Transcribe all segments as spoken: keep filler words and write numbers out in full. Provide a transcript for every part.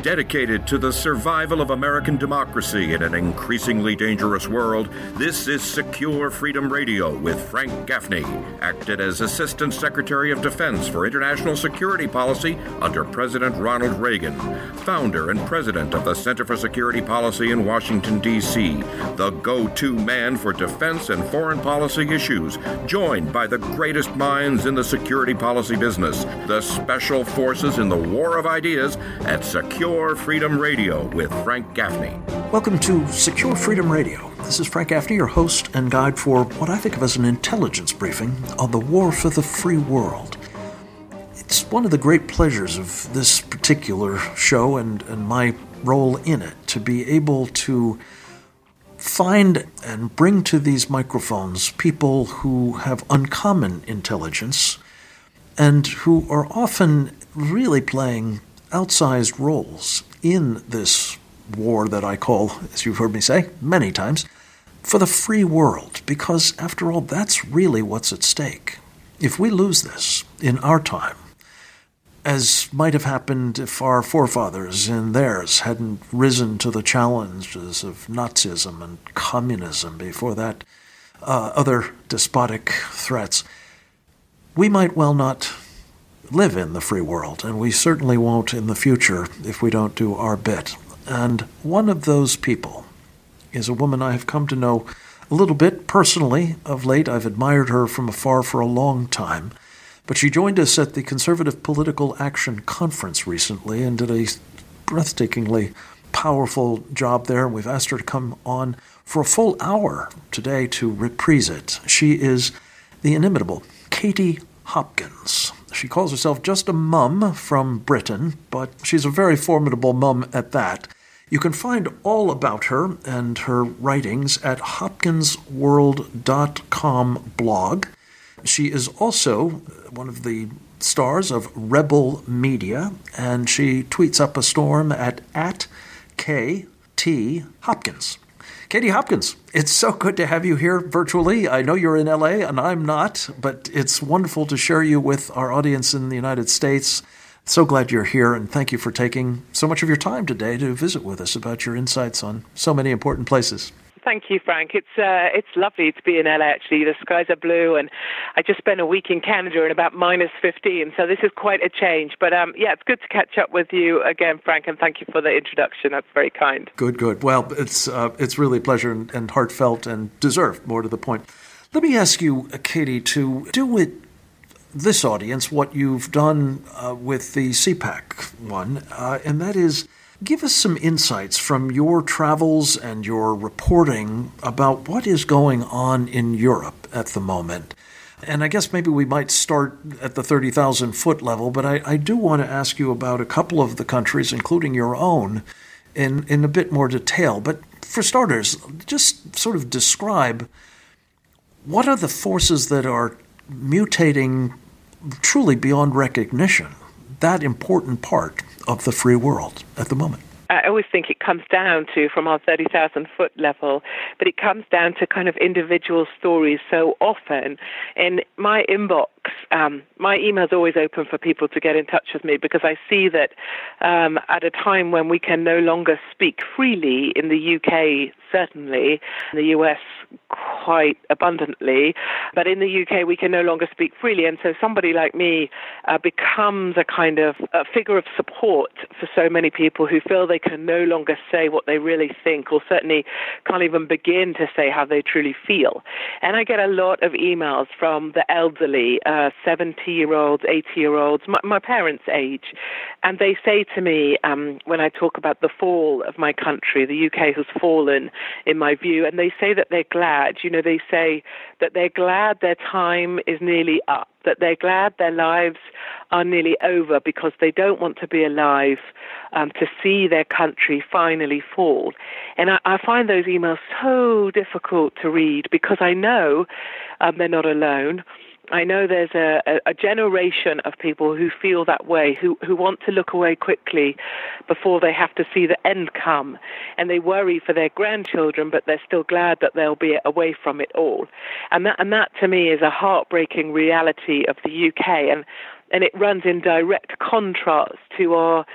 Dedicated to the survival of American democracy in an increasingly dangerous world, this is Secure Freedom Radio with Frank Gaffney, acted as Assistant Secretary of Defense for International Security Policy under President Ronald Reagan, founder and president of the Center for Security Policy in Washington, D C, the go-to man for defense and foreign policy issues, joined by the greatest minds in the security policy business, the special forces in the war of ideas at Secure Freedom Radio with Frank Gaffney. Welcome to Secure Freedom Radio. This is Frank Gaffney, your host and guide for what I think of as an intelligence briefing on the war for the free world. It's one of the great pleasures of this particular show and, and my role in it to be able to find and bring to these microphones people who have uncommon intelligence and who are often really playing outsized roles in this war that I call, as you've heard me say many times, for the free world, because after all, that's really what's at stake. If we lose this in our time, as might have happened if our forefathers in theirs hadn't risen to the challenges of Nazism and communism before that, uh, other despotic threats, we might well not live in the free world, and we certainly won't in the future if we don't do our bit. And one of those people is a woman I have come to know a little bit personally of late. I've admired her from afar for a long time, but she joined us at the Conservative Political Action Conference recently and did a breathtakingly powerful job there, and we've asked her to come on for a full hour today to reprise it. She is the inimitable Katie Hopkins. She calls herself just a mum from Britain, but she's a very formidable mum at that. You can find all about her and her writings at hopkins world dot com blog. She is also one of the stars of Rebel Media, and she tweets up a storm at, at K T Hopkins. Katie Hopkins, it's so good to have you here virtually. I know you're in L A and I'm not, but it's wonderful to share you with our audience in the United States. So glad you're here, and thank you for taking so much of your time today to visit with us about your insights on so many important places. Thank you, Frank. It's uh, it's lovely to be in L A, actually. The skies are blue, and I just spent a week in Canada in about minus fifteen, so this is quite a change. But um, yeah, it's good to catch up with you again, Frank, and thank you for the introduction. That's very kind. Good, good. Well, it's uh, it's really a pleasure and, and heartfelt and deserved, more to the point. Let me ask you, Katie, to do with this audience what you've done uh, with the C PAC one, uh, and that is give us some insights from your travels and your reporting about what is going on in Europe at the moment. And I guess maybe we might start at the thirty thousand foot level, but I, I do want to ask you about a couple of the countries, including your own, in, in a bit more detail. But for starters, just sort of describe what are the forces that are mutating truly beyond recognition, that important part of the free world at the moment. I always think it comes down to, from our thirty thousand foot level, but it comes down to kind of individual stories so often. In my inbox, um, my email's always open for people to get in touch with me, because I see that um, at a time when we can no longer speak freely in the U K, certainly, in the U S quite abundantly, but in the U K we can no longer speak freely, and so somebody like me uh, becomes a kind of a figure of support for so many people who feel they can no longer say what they really think, or certainly can't even begin to say how they truly feel. And I get a lot of emails from the elderly, uh, seventy-year-olds, eighty-year-olds, my, my parents' age, and they say to me, um, when I talk about the fall of my country, the U K has fallen, in my view, and they say that they're glad, you know, they say that they're glad their time is nearly up, that they're glad their lives are nearly over, because they don't want to be alive um, to see their country finally fall. And I, I find those emails so difficult to read, because I know um, they're not alone. I know there's a, a, a generation of people who feel that way, who, who want to look away quickly before they have to see the end come. And they worry for their grandchildren, but they're still glad that they'll be away from it all. And that, and that to me, is a heartbreaking reality of the U K. And, and it runs in direct contrast to our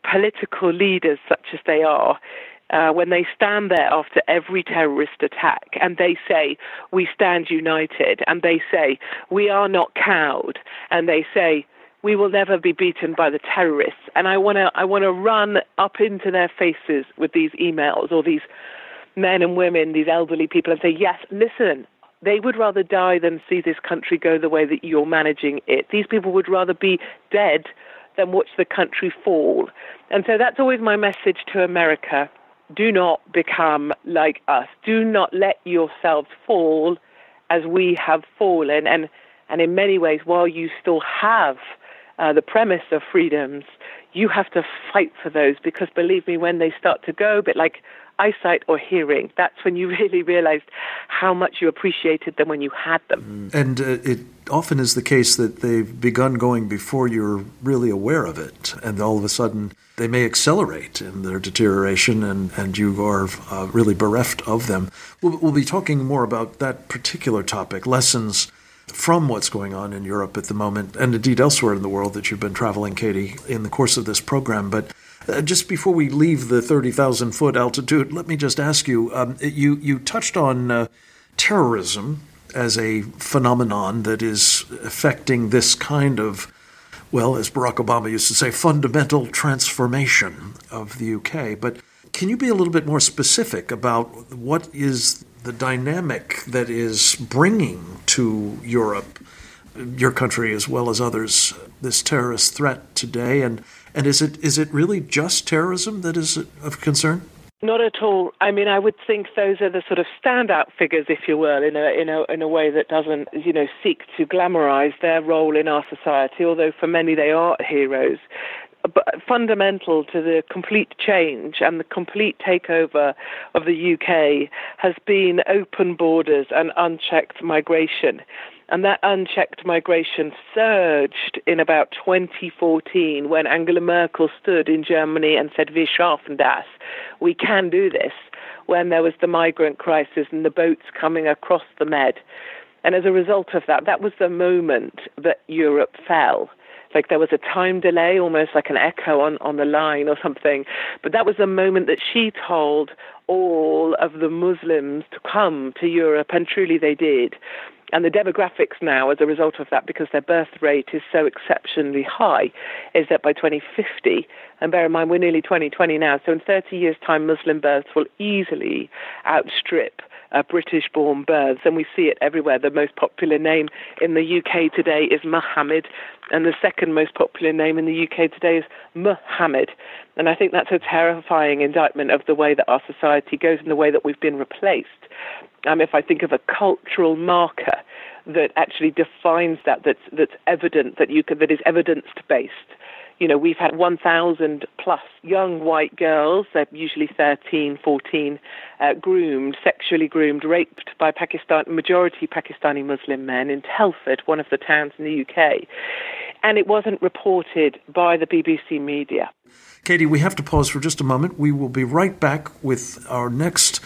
political leaders, such as they are, uh, when they stand there after every terrorist attack and they say, we stand united, and they say, we are not cowed, and they say, we will never be beaten by the terrorists. And I want to I want to run up into their faces with these emails, or these men and women, these elderly people, and say, yes, listen, they would rather die than see this country go the way that you're managing it. These people would rather be dead than watch the country fall. And so that's always my message to America. Do not become like us. Do not let yourselves fall as we have fallen. And, and in many ways, while you still have uh, the premise of freedoms, you have to fight for those, because believe me, when they start to go, a bit like eyesight or hearing, that's when you really realized how much you appreciated them when you had them. And uh, it often is the case that they've begun going before you're really aware of it, and all of a sudden they may accelerate in their deterioration, and, and you are uh, really bereft of them. We'll, we'll be talking more about that particular topic, lessons from what's going on in Europe at the moment, and indeed elsewhere in the world that you've been traveling, Katie, in the course of this program. But Uh, just before we leave the thirty thousand foot altitude, let me just ask you, um, you, you touched on uh, terrorism as a phenomenon that is affecting this kind of, well, as Barack Obama used to say, fundamental transformation of the U K. But can you be a little bit more specific about what is the dynamic that is bringing to Europe, your country as well as others, this terrorist threat today? And And is it is it really just terrorism that is of concern? Not at all. I mean, I would think those are the sort of standout figures, if you will, in a in a in a way that doesn't, you know, seek to glamorize their role in our society. Although for many they are heroes. But fundamental to the complete change and the complete takeover of the U K has been open borders and unchecked migration. And that unchecked migration surged in about twenty fourteen when Angela Merkel stood in Germany and said, "Wir schaffen das," we can do this, when there was the migrant crisis and the boats coming across the Med. And as a result of that, that was the moment that Europe fell. Like there was a time delay, almost like an echo on, on the line or something. But that was the moment that she told all of the Muslims to come to Europe, and truly they did. And the demographics now, as a result of that, because their birth rate is so exceptionally high, is that by twenty fifty, and bear in mind we're nearly twenty twenty now, so in thirty years' time, Muslim births will easily outstrip uh, British-born births, and we see it everywhere. The most popular name in the U K today is Mohammed, and the second most popular name in the U K today is Muhammad. And I think that's a terrifying indictment of the way that our society goes and the way that we've been replaced. Um, if I think of a cultural marker that actually defines that, that's, that's evident, that you can, that is evidence-based. You know, we've had one thousand plus young white girls, they're usually thirteen, fourteen, uh, groomed, sexually groomed, raped by Pakistan, majority Pakistani Muslim men in Telford, one of the towns in the U K. And it wasn't reported by the B B C media. Katie, we have to pause for just a moment. We will be right back with our next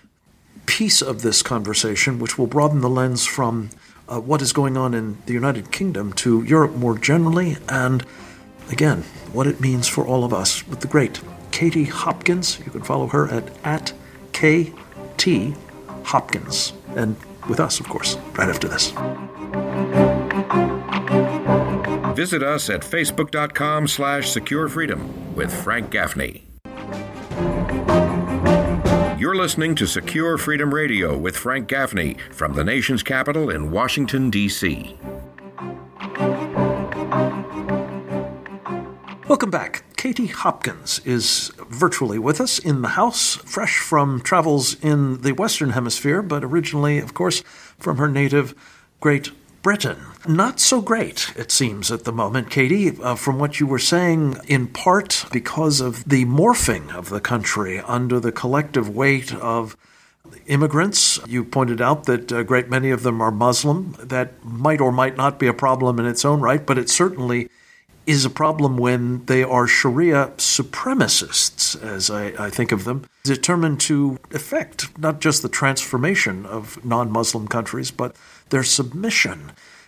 piece of this conversation, which will broaden the lens from uh, what is going on in the United Kingdom to Europe more generally, and again, what it means for all of us, with the great Katie Hopkins. You can follow her at, at K T Hopkins. And with us, of course, right after this. Visit us at facebook.com slash secure freedom with Frank Gaffney. You're listening to Secure Freedom Radio with Frank Gaffney from the nation's capital in Washington, D C Welcome back. Katie Hopkins is virtually with us in the house, fresh from travels in the Western Hemisphere, but originally, of course, from her native Great Britain. Not so great, it seems, at the moment, Katie, uh, from what you were saying, in part because of the morphing of the country under the collective weight of immigrants. You pointed out that a great many of them are Muslim. That might or might not be a problem in its own right, but it certainly is a problem when they are Sharia supremacists, as I, I think of them, determined to effect not just the transformation of non-Muslim countries, but their submission.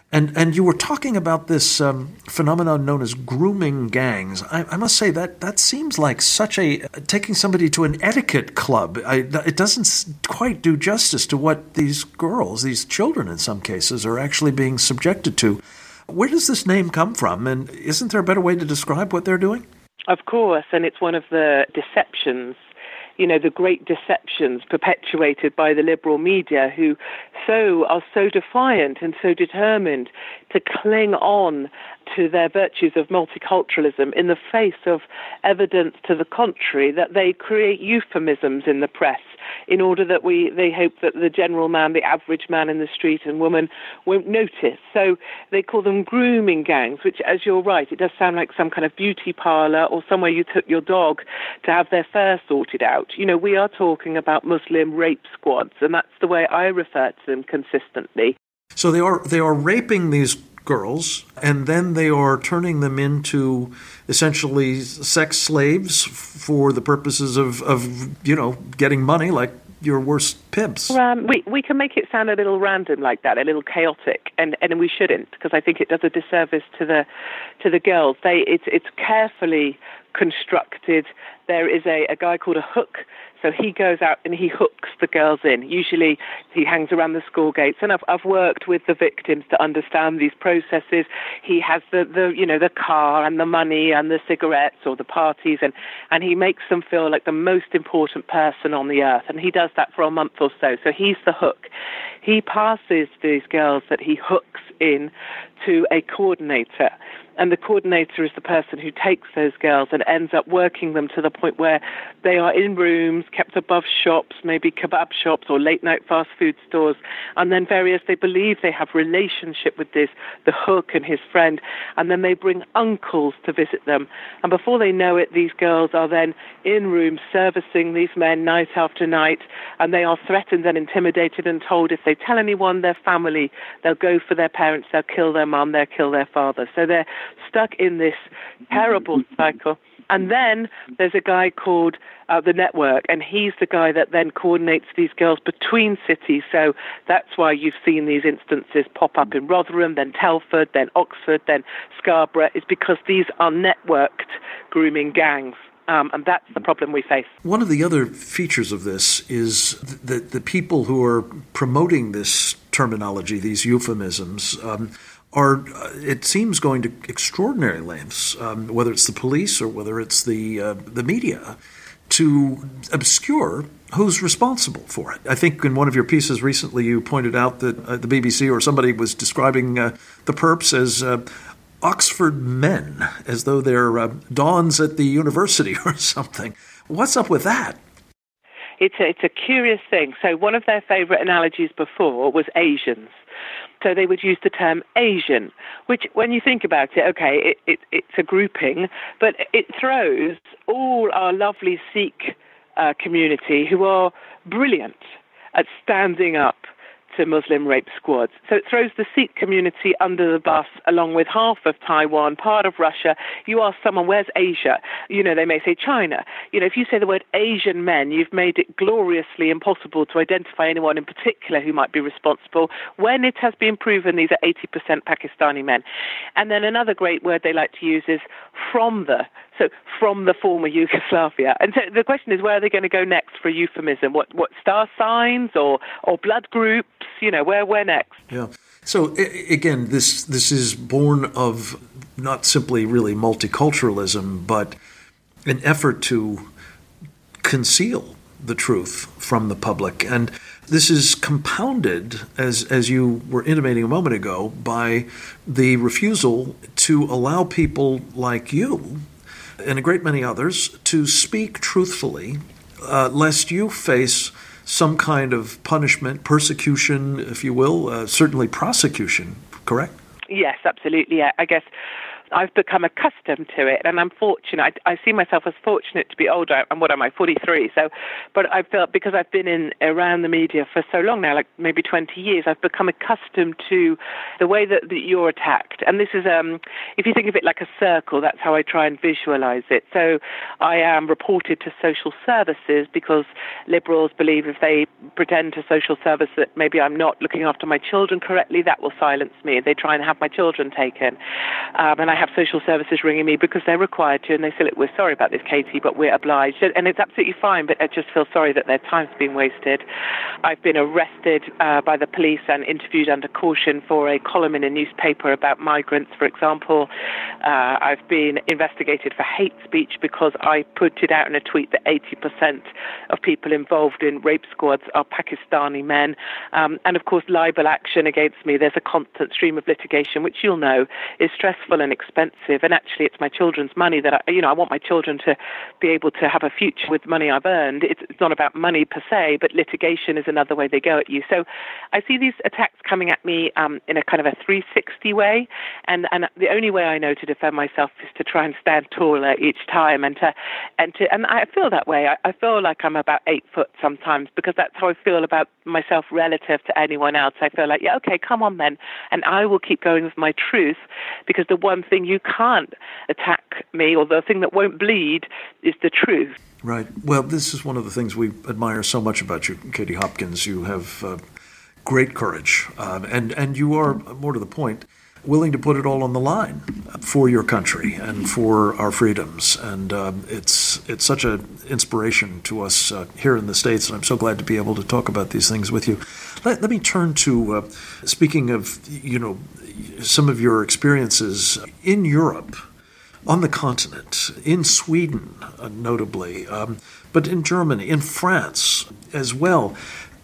And and you were talking about this um, phenomenon known as grooming gangs. I, I must say that that seems like such a taking somebody to an etiquette club. I, it doesn't quite do justice to what these girls, these children in some cases, are actually being subjected to. Where does this name come from? And isn't there a better way to describe what they're doing? Of course, and it's one of the deceptions. You know, the great deceptions perpetuated by the liberal media, who so are so defiant and so determined to cling on to their virtues of multiculturalism in the face of evidence to the contrary, that they create euphemisms in the press in order that we they hope that the general man, the average man in the street and woman won't notice. So they call them grooming gangs, which, as you're right, it does sound like some kind of beauty parlor or somewhere you took your dog to have their fur sorted out. You know, we are talking about Muslim rape squads, and that's the way I refer to them consistently. So they are they are raping these girls, and then they are turning them into essentially sex slaves for the purposes of, of you know, getting money, like your worst pimps. Um, we we can make it sound a little random like that, a little chaotic, and, and we shouldn't, because I think it does a disservice to the to the girls. They it's it's carefully constructed. There is a, a guy called a hook. So he goes out and he hooks the girls in. Usually he hangs around the school gates. And I've, I've worked with the victims to understand these processes. He has the, the, you know, the car and the money and the cigarettes or the parties, and, and he makes them feel like the most important person on the earth. And he does that for a month or so. So he's the hook. He passes these girls that he hooks in to a coordinator. And the coordinator is the person who takes those girls and ends up working them to the point where they are in rooms kept above shops, maybe kebab shops or late-night fast food stores, and then various, they believe they have relationship with this, the hook and his friend, and then they bring uncles to visit them. And before they know it, these girls are then in rooms servicing these men night after night, and they are threatened and intimidated and told if they tell anyone their family, they'll go for their parents, they'll kill their mum, they'll kill their father. So they're stuck in this terrible cycle. And then there's a guy called uh, the Network, and he's the guy that then coordinates these girls between cities. So that's why you've seen these instances pop up in Rotherham, then Telford, then Oxford, then Scarborough. It's because these are networked grooming gangs. Um, and that's the problem we face. One of the other features of this is that the people who are promoting this terminology, these euphemisms, um, are, uh, it seems, going to extraordinary lengths, um, whether it's the police or whether it's the uh, the media, to obscure who's responsible for it. I think in one of your pieces recently you pointed out that uh, the B B C or somebody was describing uh, the perps as uh, Oxford men, as though they're uh, dons at the university or something. What's up with that? It's a, it's a curious thing. So one of their favourite analogies before was Asians. So they would use the term Asian, which, when you think about it, okay, it, it, it's a grouping, but it throws all our lovely Sikh uh, community, who are brilliant at standing up to Muslim rape squads. So it throws the Sikh community under the bus, along with half of Taiwan, part of Russia. You ask someone, where's Asia? You know, they may say China. You know, if you say the word Asian men, you've made it gloriously impossible to identify anyone in particular who might be responsible, when it has been proven these are eighty percent Pakistani men. And then another great word they like to use is from the. So from the former Yugoslavia. And so the question is, where are they going to go next for a euphemism? What what star signs or or blood groups? You know, where where next? Yeah. So again, this this is born of not simply really multiculturalism, but an effort to conceal the truth from the public. And this is compounded, as as you were intimating a moment ago, by the refusal to allow people like you and a great many others to speak truthfully, uh, lest you face some kind of punishment, persecution, if you will, uh, certainly prosecution, correct? Yes, absolutely. I guess I've become accustomed to it, and I'm fortunate. I, I see myself as fortunate to be older. And what am I, forty-three? So, but I felt because I've been in around the media for so long now, like maybe twenty years, I've become accustomed to the way that, that you're attacked. And this is, um, if you think of it like a circle, that's how I try and visualize it. So I am reported to social services because Liberals believe if they pretend to social service that maybe I'm not looking after my children correctly, that will silence me. They try and have my children taken. Um, and I have social services ringing me because they're required to, and they say, look, we're sorry about this, Katie, but we're obliged. And it's absolutely fine, but I just feel sorry that their time's been wasted. I've been arrested uh, by the police and interviewed under caution for a column in a newspaper about migrants, for example. Uh, I've been investigated for hate speech because I put it out in a tweet that eighty percent of people involved in rape squads are Pakistani men. Um, and, of course, libel action against me. There's a constant stream of litigation, which you'll know is stressful and expensive. And actually, it's my children's money that, I, you know, I want my children to be able to have a future with money I've earned. It's, it's not about money per se, but litigation is another way they go at you. So I see these attacks coming at me um, in a kind of a three sixty way. And, and the only way I know to defend myself is to try and stand taller each time. And to, and to, and I feel that way. I, I feel like I'm about eight foot sometimes because that's how I feel about myself relative to anyone else. I feel like, yeah, okay, come on then. And I will keep going with my truth because the one thing you can't attack me, or the thing that won't bleed, is the truth. Right. Well, this is one of the things we admire so much about you, Katie Hopkins. You have uh, great courage, um, and, and you are, more to the point, willing to put it all on the line for your country and for our freedoms. And um, it's it's such an inspiration to us uh, here in the States, and I'm so glad to be able to talk about these things with you. Let, let me turn to, uh, speaking of, you know, some of your experiences in Europe, on the continent, in Sweden, uh, notably, um, but in Germany, in France as well.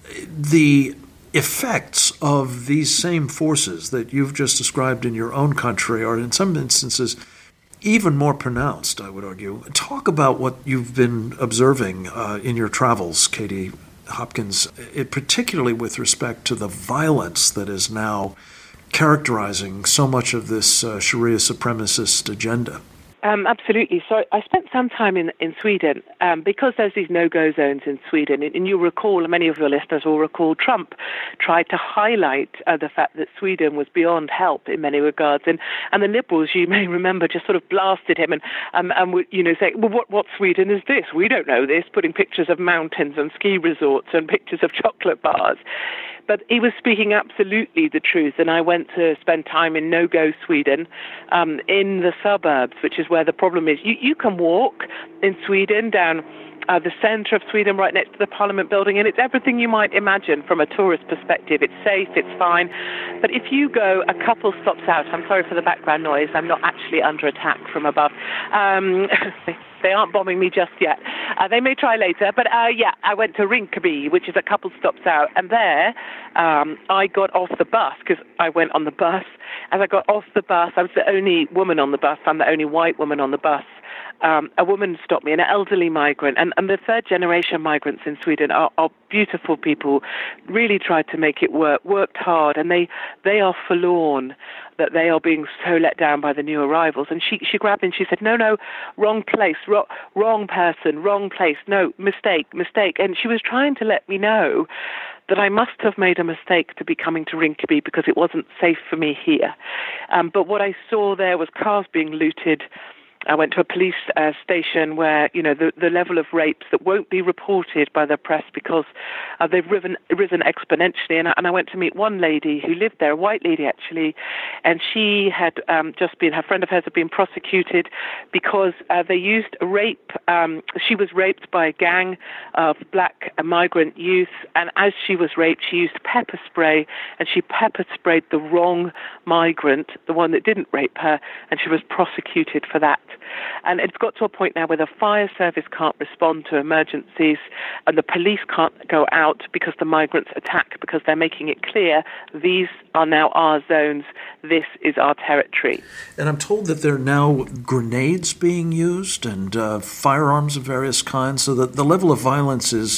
The effects of these same forces that you've just described in your own country are, in some instances, even more pronounced, I would argue. Talk about what you've been observing uh, in your travels, Katie Hopkins, it, particularly with respect to the violence that is now characterizing so much of this uh, Sharia supremacist agenda. Um, absolutely. So I spent some time in, in Sweden um, because there's these no-go zones in Sweden. And, and you recall, many of your listeners will recall, Trump tried to highlight uh, the fact that Sweden was beyond help in many regards. And, and the Liberals, you may remember, just sort of blasted him and, um, and would, you know, say, well, what, what Sweden is this? We don't know this, putting pictures of mountains and ski resorts and pictures of chocolate bars. But he was speaking absolutely the truth, and I went to spend time in no-go Sweden, um, in the suburbs, which is where the problem is. You, you can walk in Sweden down uh, the centre of Sweden, right next to the Parliament building, and it's everything you might imagine from a tourist perspective. It's safe, it's fine. But if you go a couple stops out, I'm sorry for the background noise, I'm not actually under attack from above. Um, They aren't bombing me just yet. Uh, they may try later. But, uh, yeah, I went to Rinkeby, which is a couple stops out. And there um, I got off the bus because I went on the bus. As I got off the bus, I was the only woman on the bus. I'm the only white woman on the bus. Um, a woman stopped me, an elderly migrant. And, and the third-generation migrants in Sweden are, are beautiful people, really tried to make it work, worked hard. And they, they are forlorn that they are being so let down by the new arrivals. And she, she grabbed me and she said, no, no, wrong place, wrong, wrong person, wrong place, no, mistake, mistake. And she was trying to let me know that I must have made a mistake to be coming to Rinkeby because it wasn't safe for me here. Um, but what I saw there was cars being looted. I went to a police uh, station where, you know, the, the level of rapes that won't be reported by the press because uh, they've risen, risen exponentially. And I, and I went to meet one lady who lived there, a white lady actually, and she had um, just been, her friend of hers had been prosecuted because uh, they used rape. Um, she was raped by a gang of black uh, migrant youth, and as she was raped, she used pepper spray, and she pepper sprayed the wrong migrant, the one that didn't rape her, and she was prosecuted for that. And it's got to a point now where the fire service can't respond to emergencies and the police can't go out because the migrants attack, because they're making it clear these are now our zones, this is our territory. And I'm told that there are now grenades being used and uh, firearms of various kinds, so that the level of violence is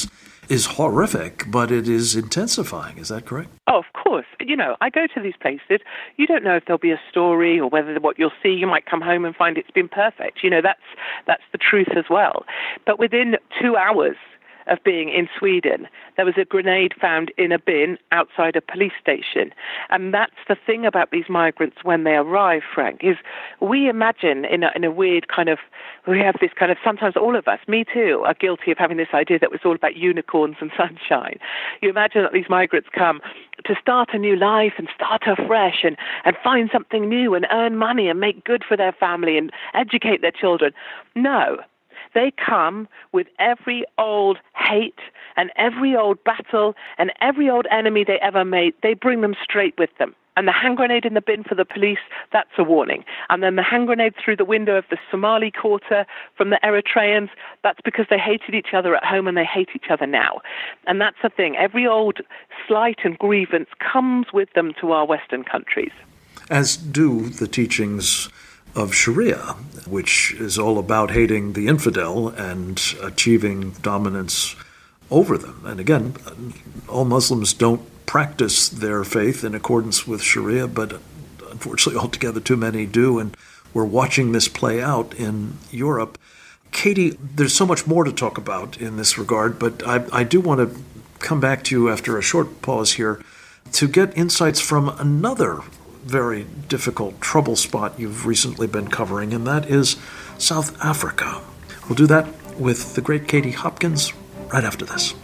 is horrific, but it is intensifying. Is that correct? Oh, of course. You know, I go to these places. You don't know if there'll be a story or whether what you'll see, you might come home and find it's been perfect. You know, that's that's the truth as well. But within two hours of being in Sweden, there was a grenade found in a bin outside a police station. And that's the thing about these migrants when they arrive, Frank, is we imagine in a, in a weird kind of, we have this kind of, sometimes all of us, me too, are guilty of having this idea that it's all about unicorns and sunshine. You imagine that these migrants come to start a new life and start afresh and, and find something new and earn money and make good for their family and educate their children. No. They come with every old hate and every old battle and every old enemy they ever made. They bring them straight with them. And the hand grenade in the bin for the police, that's a warning. And then the hand grenade through the window of the Somali quarter from the Eritreans, that's because they hated each other at home and they hate each other now. And that's the thing. Every old slight and grievance comes with them to our Western countries. As do the teachings of Sharia, which is all about hating the infidel and achieving dominance over them. And again, all Muslims don't practice their faith in accordance with Sharia, but unfortunately altogether too many do, and we're watching this play out in Europe. Katie, there's so much more to talk about in this regard, but I, I do want to come back to you after a short pause here to get insights from another very difficult trouble spot you've recently been covering, and that is South Africa. We'll do that with the great Katie Hopkins right after this.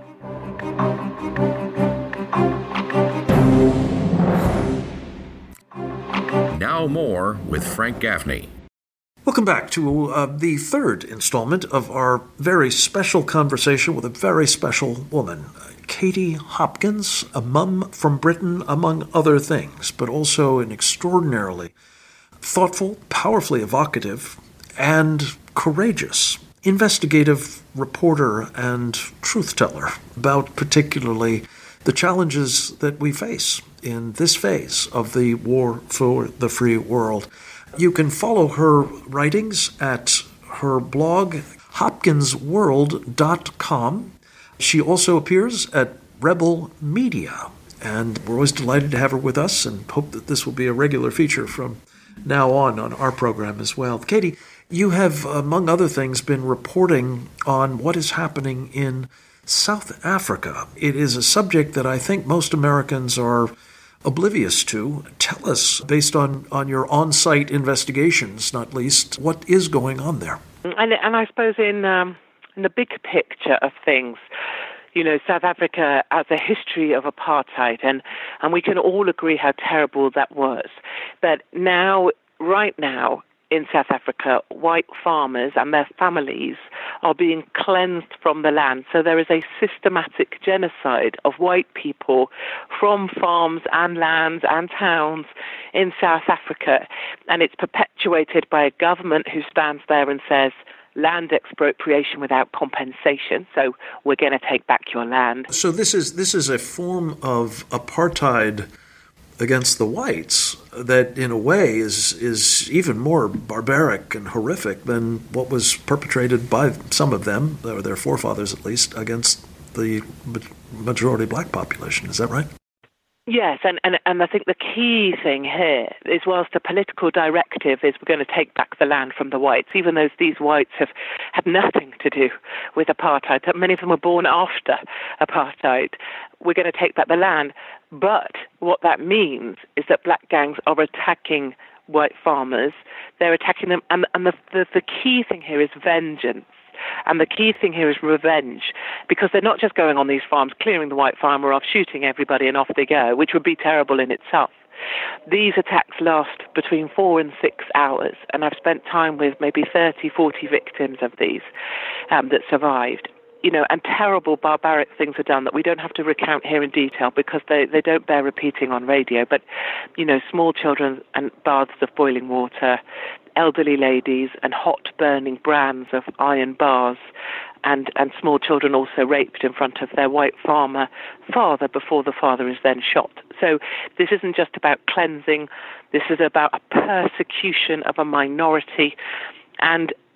Now more with Frank Gaffney. Welcome back to uh, the third installment of our very special conversation with a very special woman, Katie Hopkins, a mum from Britain, among other things, but also an extraordinarily thoughtful, powerfully evocative, and courageous investigative reporter and truth-teller about particularly the challenges that we face in this phase of the war for the free world. You can follow her writings at her blog, hopkins world dot com. She also appears at Rebel Media, and we're always delighted to have her with us and hope that this will be a regular feature from now on on our program as well. Katie, you have, among other things, been reporting on what is happening in South Africa. It is a subject that I think most Americans are oblivious to. Tell us, based on, on your on-site investigations, not least, what is going on there? And, and I suppose in... Um In the big picture of things, you know, South Africa has a history of apartheid, and, and we can all agree how terrible that was. But now, right now, in South Africa, white farmers and their families are being cleansed from the land. So there is a systematic genocide of white people from farms and lands and towns in South Africa. And it's perpetuated by a government who stands there and says, land expropriation without compensation, so we're going to take back your land. So this is this is a form of apartheid against the whites that, in a way, is is even more barbaric and horrific than what was perpetrated by some of them, or their forefathers at least, against the majority black population. Is that right? Yes, and, and, and I think the key thing here is, whilst the political directive is we're going to take back the land from the whites, even though these whites have had nothing to do with apartheid, that many of them were born after apartheid, we're going to take back the land. But what that means is that black gangs are attacking white farmers. They're attacking them, and, and the, the, the key thing here is vengeance. And the key thing here is revenge, because they're not just going on these farms, clearing the white farmer off, shooting everybody, and off they go, which would be terrible in itself. These attacks last between four and six hours, and I've spent time with maybe thirty, forty victims of these um, that survived. You know, and terrible, barbaric things are done that we don't have to recount here in detail because they, they don't bear repeating on radio. But, you know, small children and baths of boiling water, elderly ladies and hot burning brands of iron bars, and, and small children also raped in front of their white farmer father before the father is then shot. So this isn't just about cleansing. This is about a persecution of a minority. And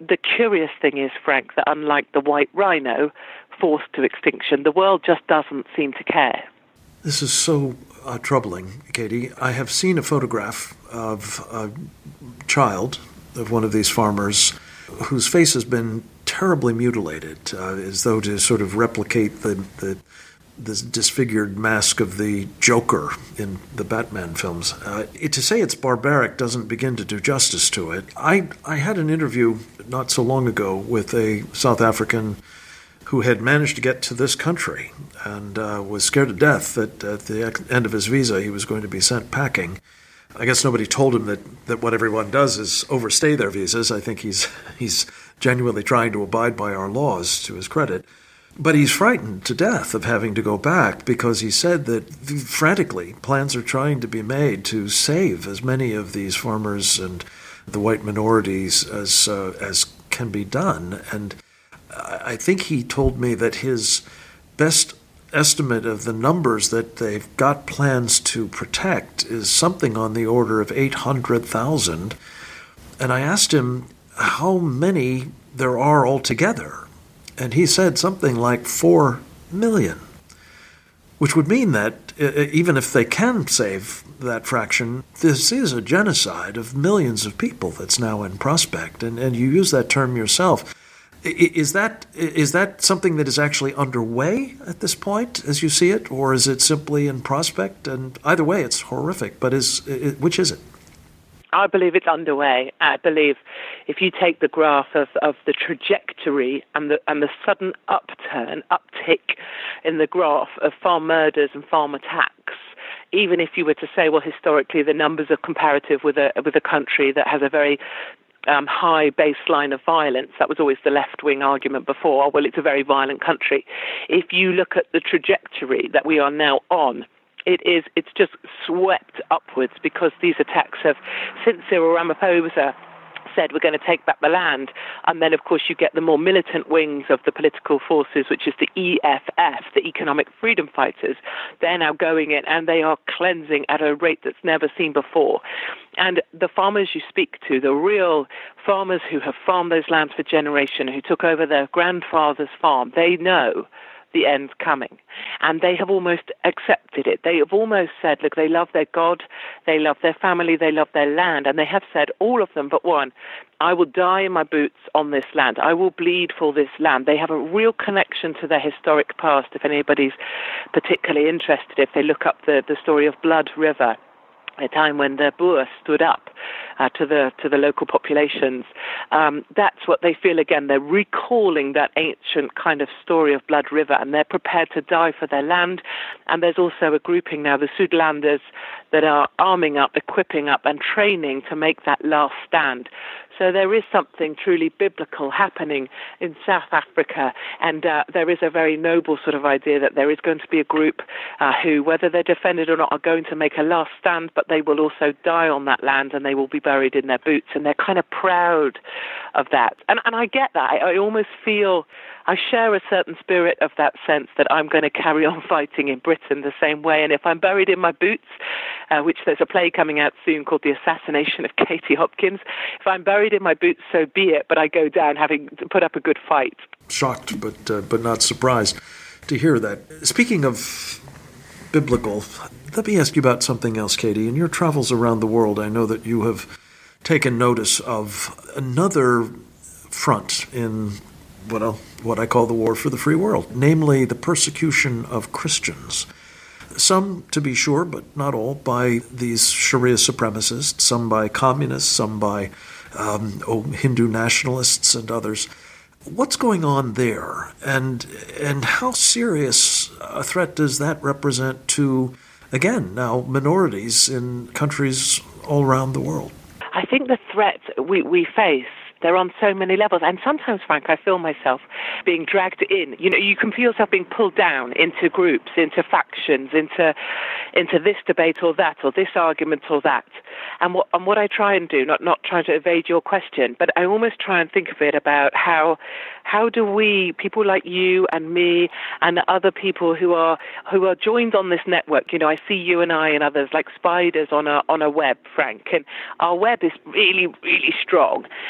the curious thing is, Frank, that unlike the white rhino forced to extinction, the world just doesn't seem to care. This is so uh, troubling, Katie. I have seen a photograph of a child of one of these farmers whose face has been terribly mutilated, uh, as though to sort of replicate the, the this disfigured mask of the Joker in the Batman films. Uh, it, to say it's barbaric doesn't begin to do justice to it. I, I had an interview not so long ago with a South African who had managed to get to this country and uh, was scared to death that at the end of his visa he was going to be sent packing. I guess nobody told him that, that what everyone does is overstay their visas. I think he's he's genuinely trying to abide by our laws, to his credit. But he's frightened to death of having to go back because he said that frantically plans are trying to be made to save as many of these farmers and the white minorities as uh, as can be done. And I think he told me that his best estimate of the numbers that they've got plans to protect is something on the order of eight hundred thousand. And I asked him how many there are altogether. And he said something like four million, which would mean that even if they can save that fraction, this is a genocide of millions of people that's now in prospect. And, and you use that term yourself. Is that is that something that is actually underway at this point, as you see it, or is it simply in prospect? And either way, it's horrific. But is which is it? I believe it's underway. I believe if you take the graph of, of the trajectory and the and the sudden upturn, uptick in the graph of farm murders and farm attacks, even if you were to say, well, historically the numbers are comparative with a with a country that has a very um, high baseline of violence. That was always the left-wing argument before. Well, it's a very violent country. If you look at the trajectory that we are now on, It is, it's just swept upwards because these attacks have, since Cyril Ramaphosa said we're going to take back the land, and then, of course, you get the more militant wings of the political forces, which is the E F F, the Economic Freedom Fighters. They're now going in, and they are cleansing at a rate that's never seen before. And the farmers you speak to, the real farmers who have farmed those lands for generations, who took over their grandfather's farm, they know the end's coming. And they have almost accepted it. They have almost said, look, they love their God, they love their family, they love their land. And they have said, all of them but one, I will die in my boots on this land. I will bleed for this land. They have a real connection to their historic past, if anybody's particularly interested, if they look up the, the story of Blood River, a time when the Boer stood up uh, to the to the local populations. Um, that's what they feel again. They're recalling that ancient kind of story of Blood River, and they're prepared to die for their land. And there's also a grouping now, the Suidlanders, that are arming up, equipping up, and training to make that last stand. So there is something truly biblical happening in South Africa, and uh, there is a very noble sort of idea that there is going to be a group uh, who, whether they're defended or not, are going to make a last stand, but they will also die on that land and they will be buried in their boots, and they're kind of proud of that. And, and I get that. I, I almost feel I share a certain spirit of that sense that I'm going to carry on fighting in Britain the same way. And if I'm buried in my boots, uh, which there's a play coming out soon called The Assassination of Katie Hopkins, if I'm buried in my boots, so be it, but I go down having put up a good fight. Shocked, but uh, but not surprised to hear that. Speaking of biblical, let me ask you about something else, Katie. In your travels around the world, I know that you have taken notice of another front in what I'll, what I call the war for the free world, namely the persecution of Christians. Some, to be sure, but not all, by these Sharia supremacists, some by communists, some by um, oh, Hindu nationalists and others. What's going on there, and and how serious a threat does that represent to, again, now minorities in countries all around the world? I think the threat we, we face, they're on so many levels. And sometimes, Frank, I feel myself being dragged in. You know, you can feel yourself being pulled down into groups, into factions, into into this debate or that, or this argument or that. And what and what I try and do, not not trying to evade your question, but I almost try and think of it about how how do we, people like you and me and other people who are who are joined on this network, you know, I see you and I and others like spiders on a on a web, Frank, and our web is really, really strong. And the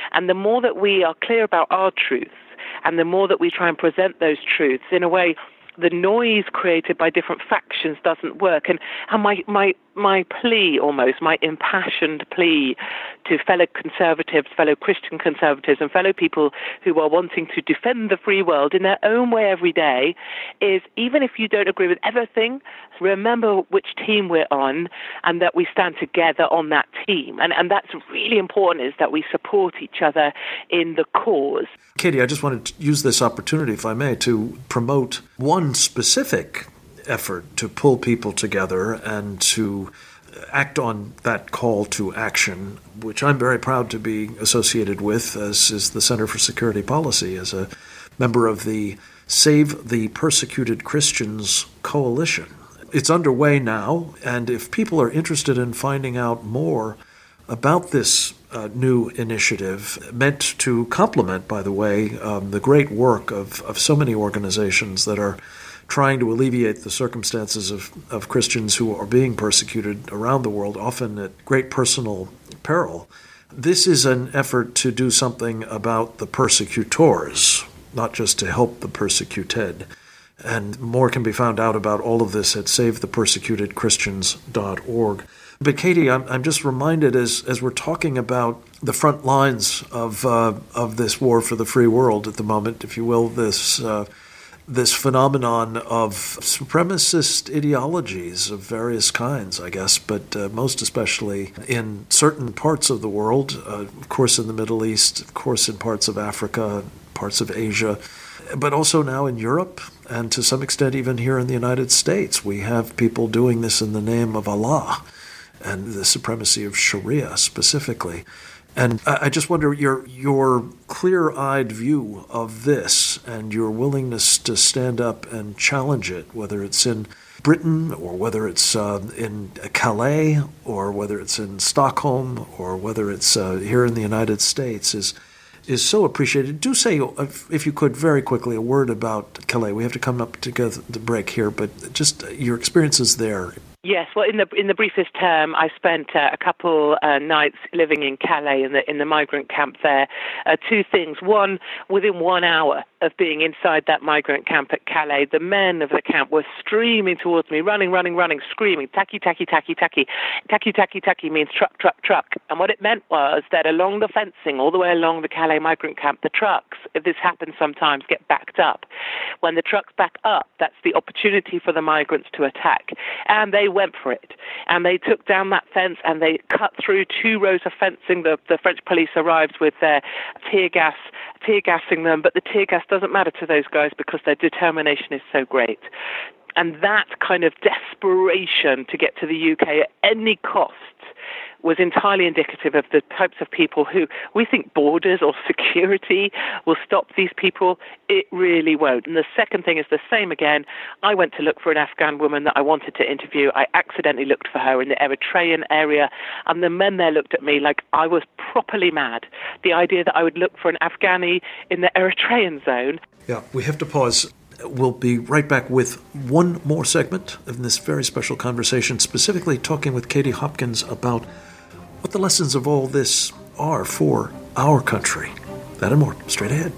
more that we are clear about our truths, and the more that we try and present those truths, in a way, the noise created by different factions doesn't work. And, and my, my, my plea, almost, my impassioned plea to fellow conservatives, fellow Christian conservatives, and fellow people who are wanting to defend the free world in their own way every day is, even if you don't agree with everything, remember which team we're on and that we stand together on that team. And, and that's really important, is that we support each other in the cause. Katie, I just wanted to use this opportunity, if I may, to promote one specific effort to pull people together and to act on that call to action, which I'm very proud to be associated with, as is the Center for Security Policy, as a member of the Save the Persecuted Christians Coalition. It's underway now, and if people are interested in finding out more about this uh, new initiative, meant to complement, by the way, um, the great work of, of so many organizations that are trying to alleviate the circumstances of, of Christians who are being persecuted around the world, often at great personal peril. This is an effort to do something about the persecutors, not just to help the persecuted. And more can be found out about all of this at save the persecuted christians dot org. But Katie, I'm, I'm just reminded as as we're talking about the front lines of uh, of this war for the free world at the moment, if you will, this uh, this phenomenon of supremacist ideologies of various kinds, I guess, but uh, most especially in certain parts of the world, uh, of course in the Middle East, of course in parts of Africa, parts of Asia, but also now in Europe, and to some extent even here in the United States. We have people doing this in the name of Allah and the supremacy of Sharia specifically. And I just wonder your your clear-eyed view of this and your willingness to stand up and challenge it, whether it's in Britain or whether it's uh, in Calais or whether it's in Stockholm or whether it's uh, here in the United States, is is so appreciated. Do say, if you could, very quickly, a word about Calais. We have to come up to the break here, but just your experiences there. Yes, well, in the in the briefest term, I spent uh, a couple uh, nights living in Calais in the in the migrant camp there. Uh, two things: one, within one hour of being inside that migrant camp at Calais, the men of the camp were streaming towards me, running, running, running, screaming, "Taki, taki, taki, taki, taki, taki, taki" means truck, truck, truck. And what it meant was that along the fencing, all the way along the Calais migrant camp, the trucks, if this happens sometimes, get backed up. When the trucks back up, that's the opportunity for the migrants to attack, and they went for it. And they took down that fence and they cut through two rows of fencing. The, the French police arrived with their tear gas, tear gassing them, but the tear gas doesn't matter to those guys because their determination is so great. And that kind of desperation to get to the U K at any cost was entirely indicative of the types of people who we think borders or security will stop these people. It really won't. And the second thing is the same again. I went to look for an Afghan woman that I wanted to interview. I accidentally looked for her in the Eritrean area, and the men there looked at me like I was properly mad. The idea that I would look for an Afghani in the Eritrean zone. Yeah, we have to pause. We'll be right back with one more segment of this very special conversation, specifically talking with Katie Hopkins about what the lessons of all this are for our country. That and more, straight ahead.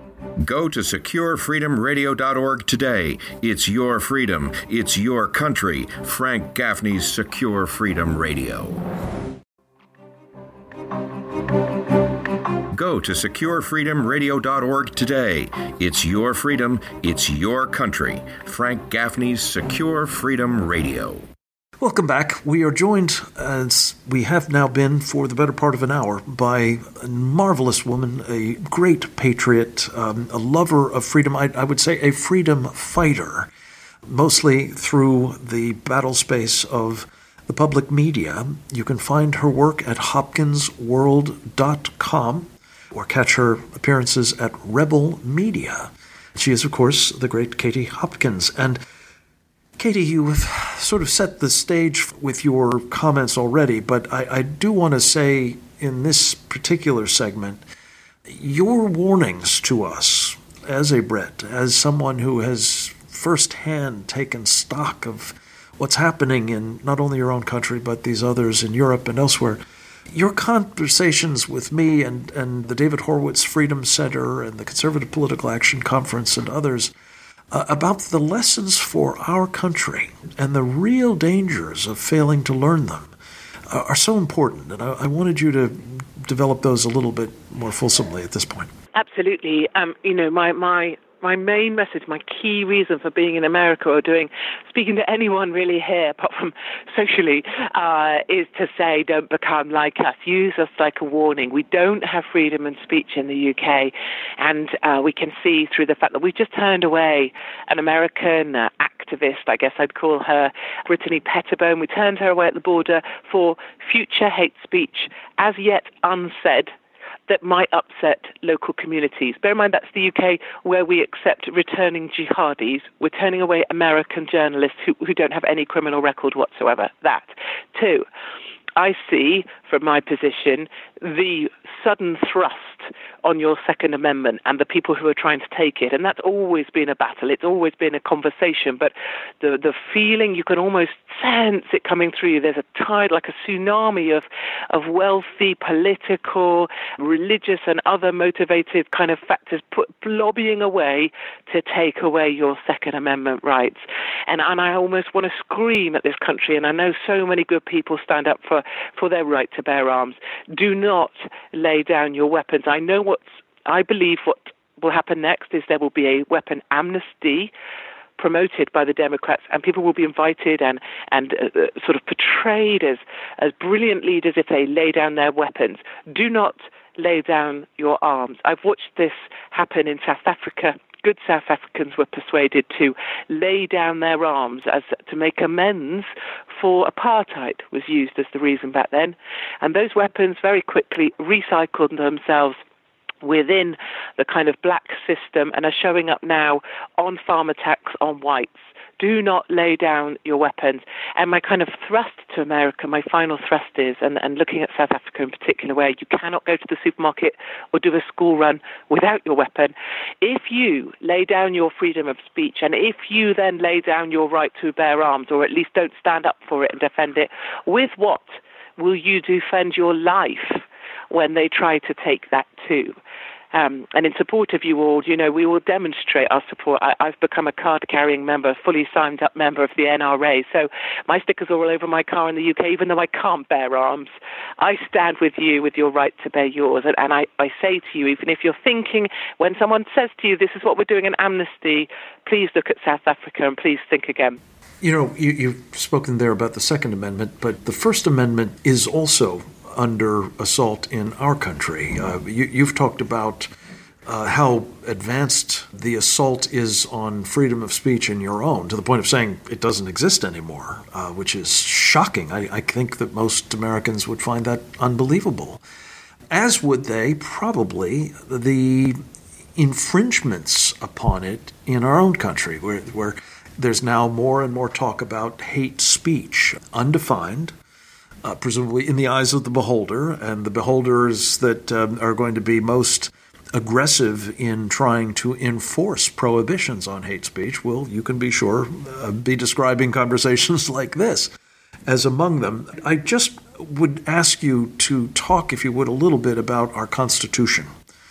Go to secure freedom radio dot org today. It's your freedom. It's your country. Frank Gaffney's Secure Freedom Radio. Go to secure freedom radio dot org today. It's your freedom. It's your country. Frank Gaffney's Secure Freedom Radio. Welcome back. We are joined, as we have now been for the better part of an hour, by a marvelous woman, a great patriot, um, a lover of freedom. I, I would say a freedom fighter, mostly through the battle space of the public media. You can find her work at hopkins world dot com or catch her appearances at Rebel Media. She is, of course, the great Katie Hopkins. And Katie, you have sort of set the stage with your comments already, but I, I do want to say in this particular segment, your warnings to us as a Brit, as someone who has firsthand taken stock of what's happening in not only your own country, but these others in Europe and elsewhere, Your conversations with me and, and the David Horowitz Freedom Center and the Conservative Political Action Conference and others uh, about the lessons for our country and the real dangers of failing to learn them uh, are so important. And I, I wanted you to develop those a little bit more fulsomely at this point. Absolutely. Um, you know, my, my My main message, my key reason for being in America or doing, speaking to anyone really here, apart from socially, uh, is to say, don't become like us. Use us like a warning. We don't have freedom of speech in the U K, and uh, we can see through the fact that we've just turned away an American uh, activist, I guess I'd call her, Brittany Pettibone. We turned her away at the border for future hate speech, as yet unsaid, that might upset local communities. Bear in mind, that's the U K where we accept returning jihadis. We're turning away American journalists who, who don't have any criminal record whatsoever. That. Two, I see, from my position, the sudden thrust on your Second Amendment and the people who are trying to take it. And that's always been a battle. It's always been a conversation. But the the feeling, you can almost sense it coming through you. There's a tide, like a tsunami of, of wealthy, political, religious and other motivated kind of factors put, lobbying away to take away your Second Amendment rights. And, and I almost want to scream at this country, and I know so many good people stand up for, for their right to bear arms. Do not lay down your weapons. I know what's, I believe what will happen next is there will be a weapon amnesty promoted by the Democrats, and people will be invited and, and uh, sort of portrayed as, as brilliant leaders if they lay down their weapons. Do not lay down your arms. I've watched this happen in South Africa. Good South Africans were persuaded to lay down their arms as to make amends for apartheid was used as the reason back then. And those weapons very quickly recycled themselves within the kind of black system and are showing up now on farm attacks on whites. Do not lay down your weapons. And my kind of thrust to America, my final thrust is, and, and looking at South Africa in particular, where you cannot go to the supermarket or do a school run without your weapon. If you lay down your freedom of speech, and if you then lay down your right to bear arms, or at least don't stand up for it and defend it, with what will you defend your life when they try to take that too? Um, and in support of you all, you know, we will demonstrate our support. I, I've become a card-carrying member, fully signed-up member of the N R A. So my stickers are all over my car in the U K, even though I can't bear arms. I stand with you with your right to bear yours. And, and I, I say to you, even if you're thinking, when someone says to you, this is what we're doing in amnesty, please look at South Africa and please think again. You know, you, you've spoken there about the Second Amendment, but the First Amendment is also under assault in our country. Uh, you, you've talked about uh, how advanced the assault is on freedom of speech in your own, to the point of saying it doesn't exist anymore, uh, which is shocking. I, I think that most Americans would find that unbelievable, as would they probably the infringements upon it in our own country, where, where there's now more and more talk about hate speech, undefined, Uh, presumably in the eyes of the beholder, and the beholders that um, are going to be most aggressive in trying to enforce prohibitions on hate speech will, you can be sure, uh, be describing conversations like this as among them. I just would ask you to talk, if you would, a little bit about our Constitution.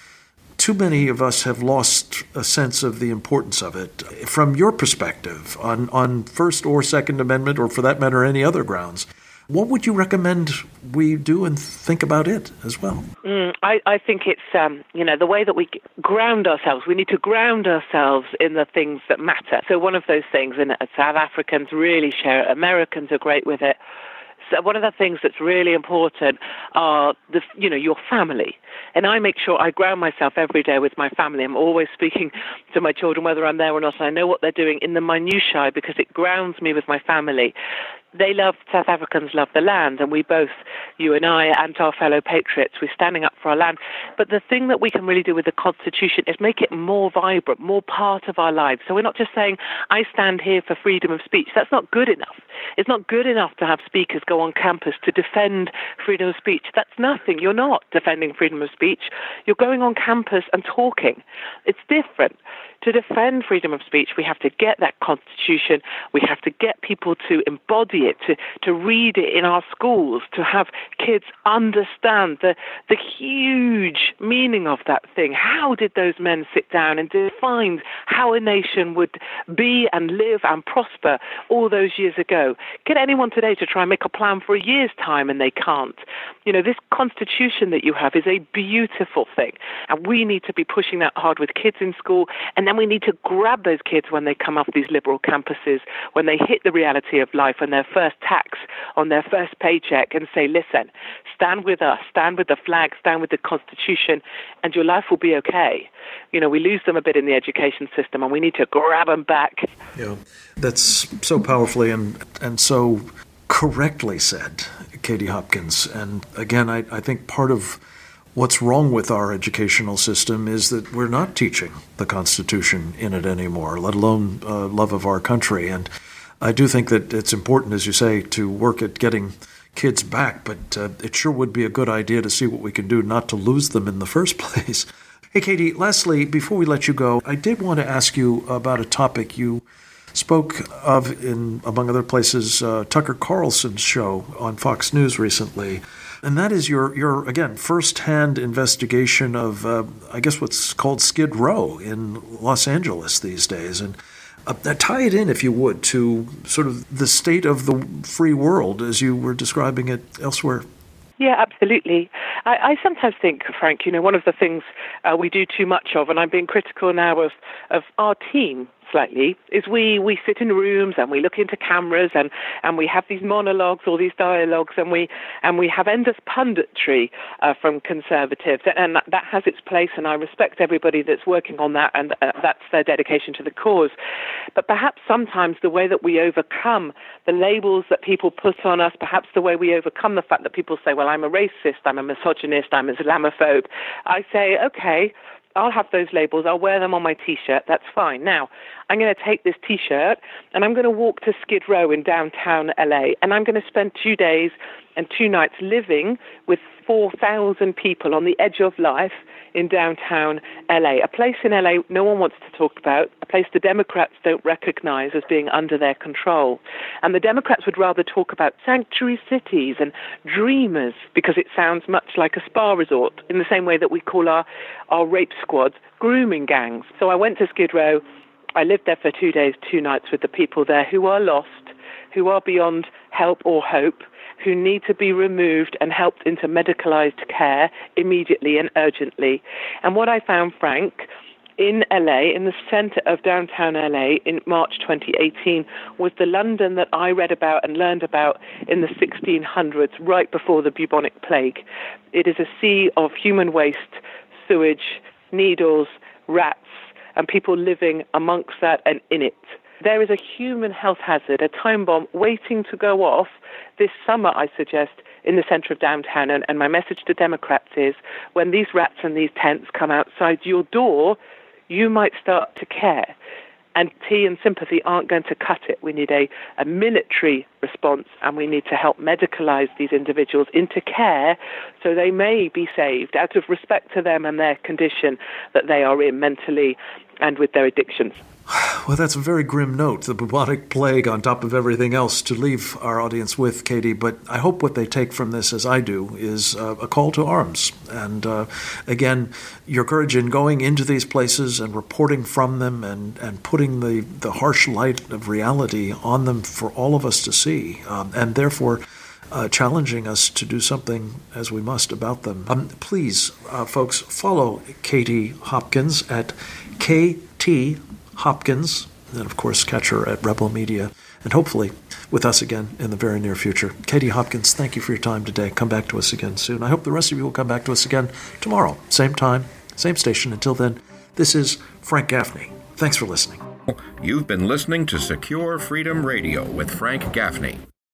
Too many of us have lost a sense of the importance of it. From your perspective, on, on First or Second Amendment, or for that matter, any other grounds, what would you recommend we do and think about it as well? Mm, I, I think it's, um, you know, the way that we ground ourselves. We need to ground ourselves in the things that matter. So one of those things, and South Africans really share it, Americans are great with it. So one of the things that's really important are, the, you know, your family. And I make sure I ground myself every day with my family. I'm always speaking to my children, whether I'm there or not. And I know what they're doing in the minutiae because it grounds me with my family. They love, South Africans love the land, and we both, you and I, and our fellow patriots, we're standing up for our land. But the thing that we can really do with the Constitution is make it more vibrant, more part of our lives. So we're not just saying, I stand here for freedom of speech. That's not good enough. It's not good enough to have speakers go on campus to defend freedom of speech. That's nothing. You're not defending freedom of speech. You're going on campus and talking. It's different. To defend freedom of speech, we have to get that Constitution. We have to get people to embody see it, to, to read it in our schools, to have kids understand the the huge meaning of that thing. How did those men sit down and define how a nation would be and live and prosper all those years ago? Get anyone today to try and make a plan for a year's time, and they can't. You know, this Constitution that you have is a beautiful thing, and we need to be pushing that hard with kids in school, and then we need to grab those kids when they come off these liberal campuses, when they hit the reality of life and their first tax on their first paycheck, and say, listen, stand with us, stand with the flag, stand with the Constitution, and your life will be okay. You know, we lose them a bit in the education system, and we need to grab them back. Yeah, that's so powerfully and, and so correctly said, Katie Hopkins. And again, I, I think part of what's wrong with our educational system is that we're not teaching the Constitution in it anymore, let alone uh, love of our country. And I do think that it's important, as you say, to work at getting kids back, but uh, it sure would be a good idea to see what we can do not to lose them in the first place. Hey, Katie, lastly, before we let you go, I did want to ask you about a topic you spoke of in, among other places, uh, Tucker Carlson's show on Fox News recently. And that is your, your again, first-hand investigation of, uh, I guess, what's called Skid Row in Los Angeles these days. And uh, tie it in, if you would, to sort of the state of the free world as you were describing it elsewhere. Yeah, absolutely. I, I sometimes think, Frank, you know, one of the things uh, we do too much of, and I'm being critical now of, of our team slightly, is we, we sit in rooms and we look into cameras and, and we have these monologues or these dialogues and we and we have endless punditry uh, from conservatives, and that, that has its place, and I respect everybody that's working on that, and uh, that's their dedication to the cause. But perhaps sometimes the way that we overcome the labels that people put on us, perhaps the way we overcome the fact that people say, well, I'm a racist, I'm a misogynist, I'm an Islamophobe, I say, okay, I'll have those labels. I'll wear them on my T-shirt. That's fine. Now, I'm going to take this T-shirt and I'm going to walk to Skid Row in downtown L A, and I'm going to spend two days and two nights living with four thousand people on the edge of life in downtown L A, a place in L A no one wants to talk about, a place the Democrats don't recognize as being under their control. And the Democrats would rather talk about sanctuary cities and dreamers because it sounds much like a spa resort, in the same way that we call our, our rape squads grooming gangs. So I went to Skid Row. I lived there for two days, two nights with the people there who are lost, who are beyond help or hope, who need to be removed and helped into medicalized care immediately and urgently. And what I found, Frank, in L A, in the center of downtown L A in March twenty eighteen, was the London that I read about and learned about in the sixteen hundreds, right before the bubonic plague. It is a sea of human waste, sewage, needles, rats, and people living amongst that and in it. There is a human health hazard, a time bomb waiting to go off this summer, I suggest, in the center of downtown. And, and my message to Democrats is, when these rats and these tents come outside your door, you might start to care. And tea and sympathy aren't going to cut it. We need a, a military response, and we need to help medicalize these individuals into care so they may be saved out of respect to them and their condition that they are in mentally and with their addictions. Well, that's a very grim note, the bubonic plague on top of everything else to leave our audience with, Katie. But I hope what they take from this, as I do, is uh, a call to arms. And uh, again, your courage in going into these places and reporting from them and, and putting the, the harsh light of reality on them for all of us to see, um, and therefore uh, challenging us to do something as we must about them. Um, please, uh, folks, follow Katie Hopkins at K T Hopkins, and of course catch her at Rebel Media, and hopefully with us again in the very near future. Katie Hopkins, thank you for your time today. Come back to us again soon. I hope the rest of you will come back to us again tomorrow. Same time, same station. Until then, this is Frank Gaffney. Thanks for listening. You've been listening to Secure Freedom Radio with Frank Gaffney.